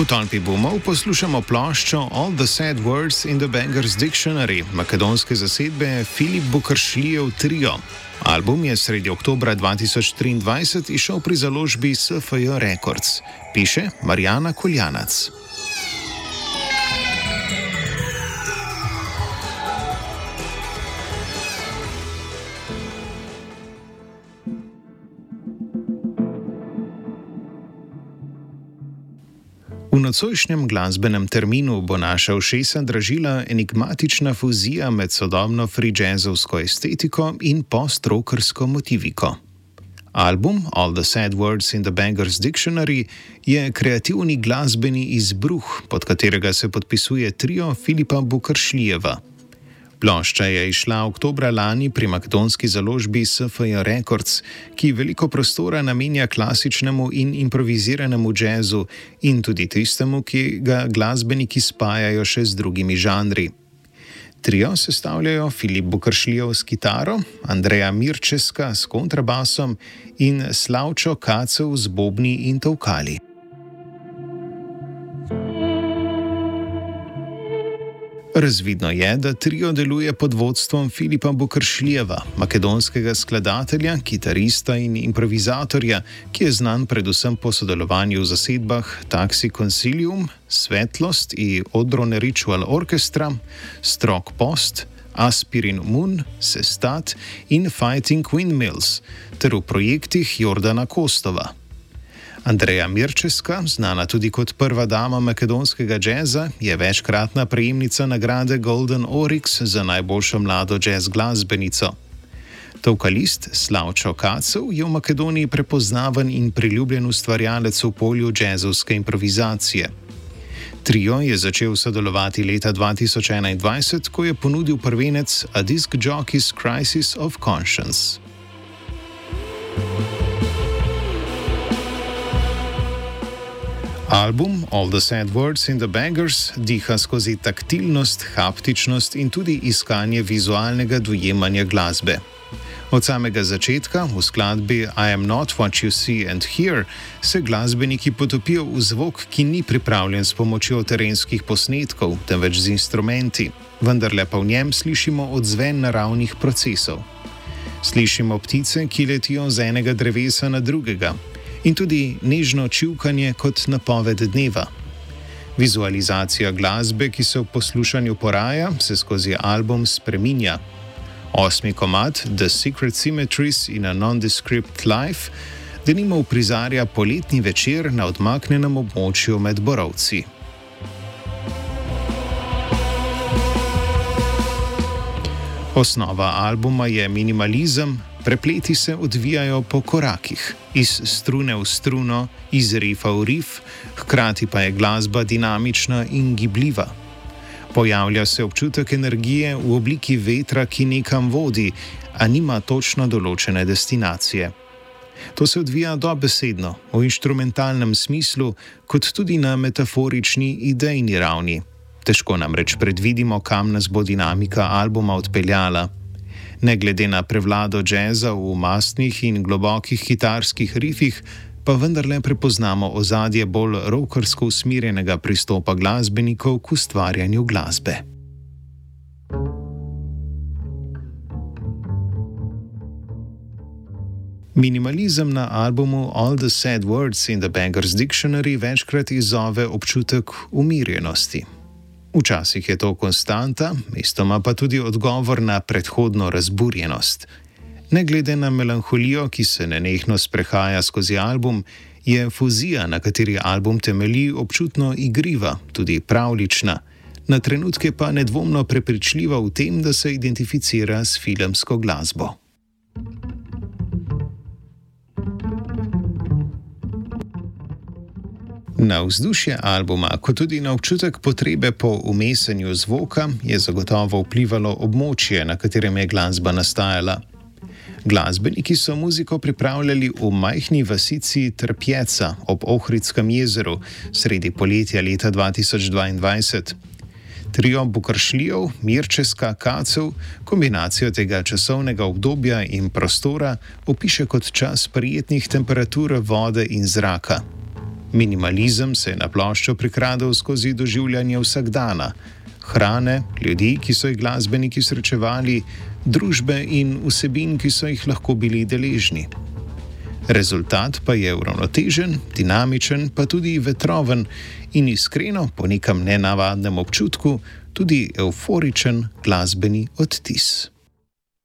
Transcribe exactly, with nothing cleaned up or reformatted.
tolpi boomov poslušamo ploščo All the Sad Words in the Beggars Dictionary makedonske zasedbe Filip Bukaršlijev Trio. Album je sredi oktobra dva tisoč triindvajset izšel pri založbi S F J Records, piše Marjana Koljanac. V nocojšnjem glasbenem terminu bo naša ušesa dražila enigmatična fuzija med sodobno free-jazzovsko estetiko in post-rockersko motiviko. Album All the Sad Words in the Beggars Dictionary je kreativni glasbeni izbruh, pod katerega se podpisuje trio Filipa Bukaršlijeva. Plošča je izšla oktobra lani pri makedonski založbi S F J Records, ki veliko prostora namenja klasičnemu in improviziranemu džezu in tudi tistemu, ki ga glasbeniki spajajo še z drugimi žanri. Trio sestavljajo Filip Bukaršlijev s kitaro, Andreja Mirčeska s kontrabasom in Slavčo Kacev z bobni in tolkali. Razvidno je, da trio deluje pod vodstvom Filipa Bukaršlijeva, makedonskega skladatelja, kitarista in improvizatorja, ki je znan predvsem po sodelovanju v zasedbah Taxi Consilium, Svetlost in Odrone Ritual Orchestra, Strok Post, Aspirin Moon, Sestat in Fighting Windmills, ter v projektih Jordana Kostova. Andreja Mirčeska, znana tudi kot prva dama makedonskega džeza, je večkratna prejemnica nagrade Golden Oryx za najboljšo mlado džez glasbenico. Tolkalist Slavčo Kacev je v Makedoniji prepoznaven in priljubljen ustvarjalec v polju džezovske improvizacije. Trio je začel sodelovati leta dva tisoč enaindvajset, ko je ponudil prvenec A Disc Jockey's Crisis of Conscience. Album All the Sad Words in the Beggars diha skozi taktilnost, haptičnost in tudi iskanje vizualnega dojemanja glasbe. Od samega začetka v skladbi I am not what you see and hear se glasbeniki potopijo v zvok, ki ni pripravljen s pomočjo terenskih posnetkov, temveč z instrumenti, vendarle pa v njem slišimo odzven naravnih procesov. Slišimo ptice, ki letijo z enega drevesa na drugega, in tudi nežno čivkanje kot napoved dneva. Vizualizacija glasbe, ki se v poslušanju poraja, se skozi album spreminja. Osmi komad The Secret Symmetries in a Nondescript Life denimo uprizarja poletni večer na odmaknjenem območju med borovci. Osnova albuma je minimalizem, prepleti se odvijajo po korakih, iz strune v struno, iz rifa v rif, hkrati pa je glasba dinamična in gibljiva. Pojavlja se občutek energije v obliki vetra, ki nekam vodi, a nima točno določene destinacije. To se odvija dobesedno, v inštrumentalnem smislu, kot tudi na metaforični idejni ravni. Težko namreč predvidimo, kam nas bo dinamika albuma odpeljala. Ne glede na prevlado džeza v mastnih in globokih kitarskih rifih, pa vendarle prepoznamo ozadje bolj rockersko usmerjenega pristopa glasbenikov k ustvarjanju glasbe. Minimalizem na albumu All the Sad Words in the Beggars Dictionary večkrat izzove občutek umirjenosti. Včasih je to konstanta, mestoma pa tudi odgovor na predhodno razburjenost. Ne glede na melanholijo, ki se nenehno sprehaja skozi album, je fuzija, na kateri album temelji, občutno igriva, tudi pravlična, na trenutke pa nedvomno prepričljiva v tem, da se identificira s filmsko glasbo. Na vzdušje albuma, kot tudi na občutek potrebe po umesenju zvoka, je zagotovo vplivalo območje, na katerem je glasba nastajala. Glasbeniki so muziko pripravljali v majhni vasici Trpjeca ob Ohritskem jezeru sredi poletja leta dva tisoč dvaindvajset. Trio Bukaršlijev, Mirčeska, Kacev kombinacijo tega časovnega obdobja in prostora opiše kot čas prijetnih temperatur vode in zraka. Minimalizem se je na ploščo prikradel skozi doživljanje vsakdana, hrane, ljudi, ki so jih glasbeniki srečevali, družbe in vsebin, ki so jih lahko bili deležni. Rezultat pa je uravnotežen, dinamičen, pa tudi vetroven in iskreno, po nekem nenavadnem občutku, tudi evforičen glasbeni odtis.